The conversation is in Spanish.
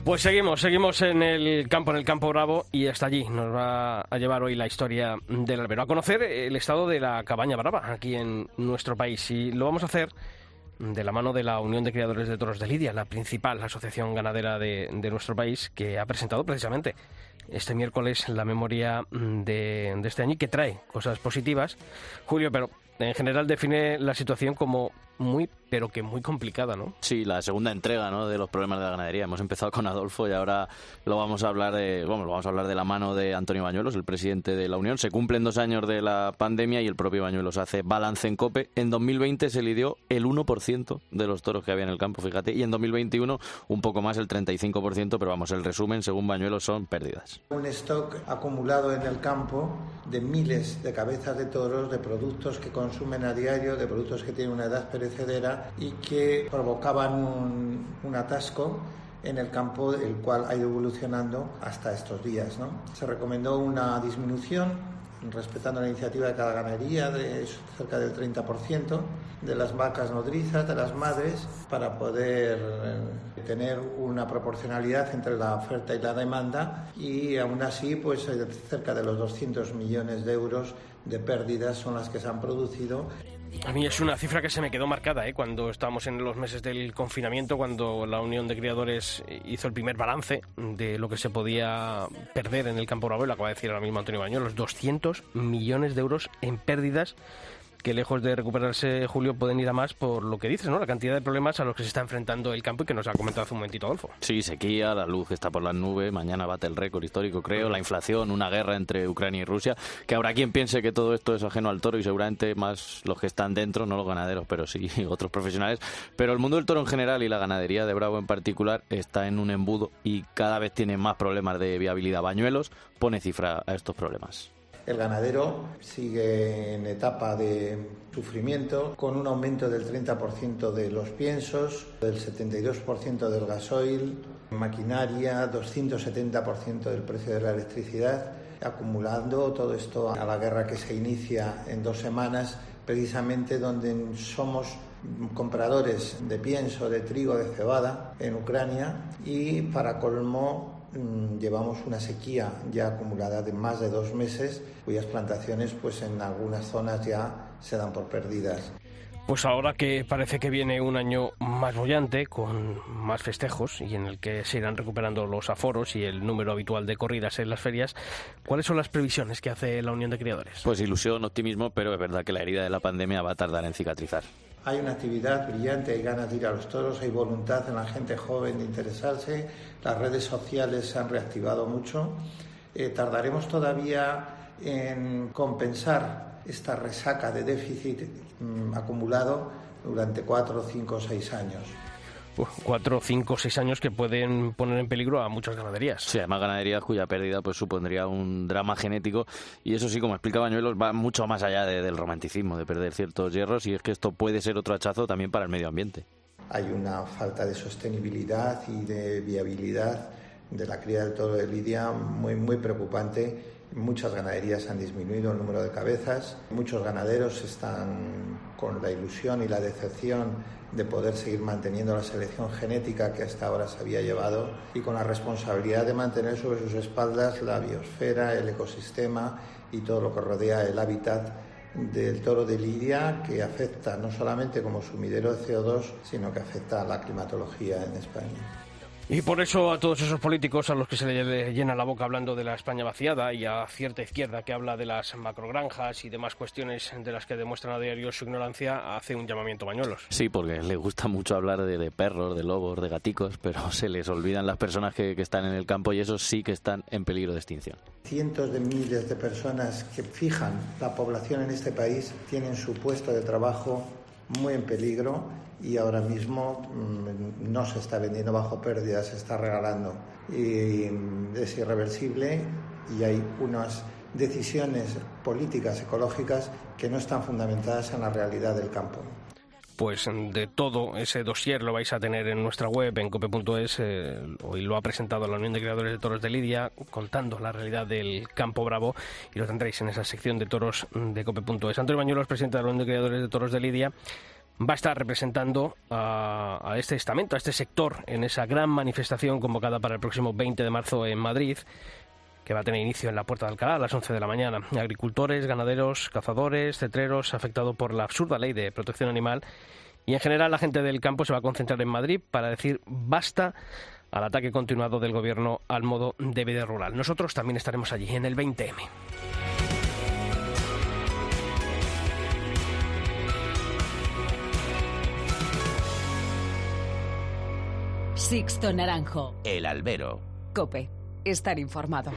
Pues seguimos en el campo bravo, y hasta allí nos va a llevar hoy la historia del albero, a conocer el estado de la cabaña brava aquí en nuestro país, y lo vamos a hacer de la mano de la Unión de Criadores de Toros de Lidia, la principal asociación ganadera de nuestro país, que ha presentado precisamente este miércoles la memoria de este año y que trae cosas positivas. Julio, pero en general define la situación como muy complicada, ¿no? Sí, la segunda entrega, ¿no?, de los problemas de la ganadería. Hemos empezado con Adolfo y ahora lo vamos a hablar de la mano de Antonio Bañuelos, el presidente de la Unión. Se cumplen 2 años de la pandemia y el propio Bañuelos hace balance en COPE. En 2020 se lidió el 1% de los toros que había en el campo, fíjate, y en 2021 un poco más, el 35%, pero vamos, el resumen, según Bañuelos, son pérdidas. Un stock acumulado en el campo de miles de cabezas de toros, de productos que consumen a diario, de productos que tienen una edad perecedera y que provocaban un atasco en el campo, el cual ha ido evolucionando hasta estos días, ¿no? Se recomendó una disminución, respetando la iniciativa de cada ganadería, de cerca del 30% de las vacas nodrizas, de las madres, para poder tener una proporcionalidad entre la oferta y la demanda, y aún así pues cerca de los 200 millones de euros de pérdidas son las que se han producido. A mí es una cifra que se me quedó marcada, cuando estábamos en los meses del confinamiento, cuando la Unión de Criadores hizo el primer balance de lo que se podía perder en el campo bravo, y lo acaba de decir ahora mismo Antonio Bañuelos, los 200 millones de euros en pérdidas, que lejos de recuperarse, Julio, pueden ir a más por lo que dices, ¿no? La cantidad de problemas a los que se está enfrentando el campo y que nos ha comentado hace un momentito Adolfo. Sí, sequía, la luz está por las nubes, mañana bate el récord histórico, creo, la inflación, una guerra entre Ucrania y Rusia, que habrá quien piense que todo esto es ajeno al toro y seguramente más los que están dentro, no los ganaderos, pero sí otros profesionales. Pero el mundo del toro en general y la ganadería de Bravo en particular está en un embudo y cada vez tiene más problemas de viabilidad. Bañuelos pone cifra a estos problemas. El ganadero sigue en etapa de sufrimiento, con un aumento del 30% de los piensos, del 72% del gasoil, maquinaria, 270% del precio de la electricidad, acumulando todo esto a la guerra que se inicia en 2 semanas, precisamente donde somos compradores de pienso, de trigo, de cebada en Ucrania, y para colmo llevamos una sequía ya acumulada de más de 2 meses, cuyas plantaciones pues en algunas zonas ya se dan por perdidas. Pues ahora que parece que viene un año más bollante, con más festejos y en el que se irán recuperando los aforos y el número habitual de corridas en las ferias, ¿cuáles son las previsiones que hace la Unión de Criadores? Pues ilusión, optimismo, pero es verdad que la herida de la pandemia va a tardar en cicatrizar. Hay una actividad brillante, hay ganas de ir a los toros, hay voluntad en la gente joven de interesarse, las redes sociales se han reactivado mucho. Tardaremos todavía en compensar esta resaca de déficit acumulado durante 4, 5, 6 años. 4, 5, 6 años que pueden poner en peligro a muchas ganaderías. Sí, además ganaderías cuya pérdida pues supondría un drama genético, y eso sí, como explica Bañuelos, va mucho más allá del romanticismo, de perder ciertos hierros, y es que esto puede ser otro hachazo también para el medio ambiente. Hay una falta de sostenibilidad y de viabilidad de la cría del toro de lidia muy preocupante. Muchas ganaderías han disminuido el número de cabezas, muchos ganaderos están con la ilusión y la decepción de poder seguir manteniendo la selección genética que hasta ahora se había llevado, y con la responsabilidad de mantener sobre sus espaldas la biosfera, el ecosistema y todo lo que rodea el hábitat del toro de lidia, que afecta no solamente como sumidero de CO2, sino que afecta a la climatología en España. Y por eso a todos esos políticos a los que se le llena la boca hablando de la España vaciada, y a cierta izquierda que habla de las macrogranjas y demás cuestiones de las que demuestran a diario su ignorancia, hace un llamamiento Bañuelos. Sí, porque les gusta mucho hablar de perros, de lobos, de gaticos, pero se les olvidan las personas que están en el campo, y esos sí que están en peligro de extinción. Cientos de miles de personas que fijan la población en este país tienen su puesto de trabajo muy en peligro, y ahora mismo no se está vendiendo bajo pérdida, se está regalando, y es irreversible, y hay unas decisiones políticas ecológicas que no están fundamentadas en la realidad del campo. Pues de todo ese dossier lo vais a tener en nuestra web, en cope.es. Hoy lo ha presentado la Unión de Criadores de Toros de Lidia, contando la realidad del campo bravo, y lo tendréis en esa sección de toros de cope.es. Antonio Bañuelos, presidente de la Unión de Criadores de Toros de Lidia. va a estar representando a este estamento, a este sector, en esa gran manifestación convocada para el próximo 20 de marzo en Madrid, que va a tener inicio en la Puerta de Alcalá a las 11 de la mañana. Agricultores, ganaderos, cazadores, cetreros, afectados por la absurda ley de protección animal, y en general la gente del campo se va a concentrar en Madrid para decir basta al ataque continuado del gobierno al modo de vida rural. Nosotros también estaremos allí en el 20M. Sixto Naranjo. El Albero. COPE. Estar informado.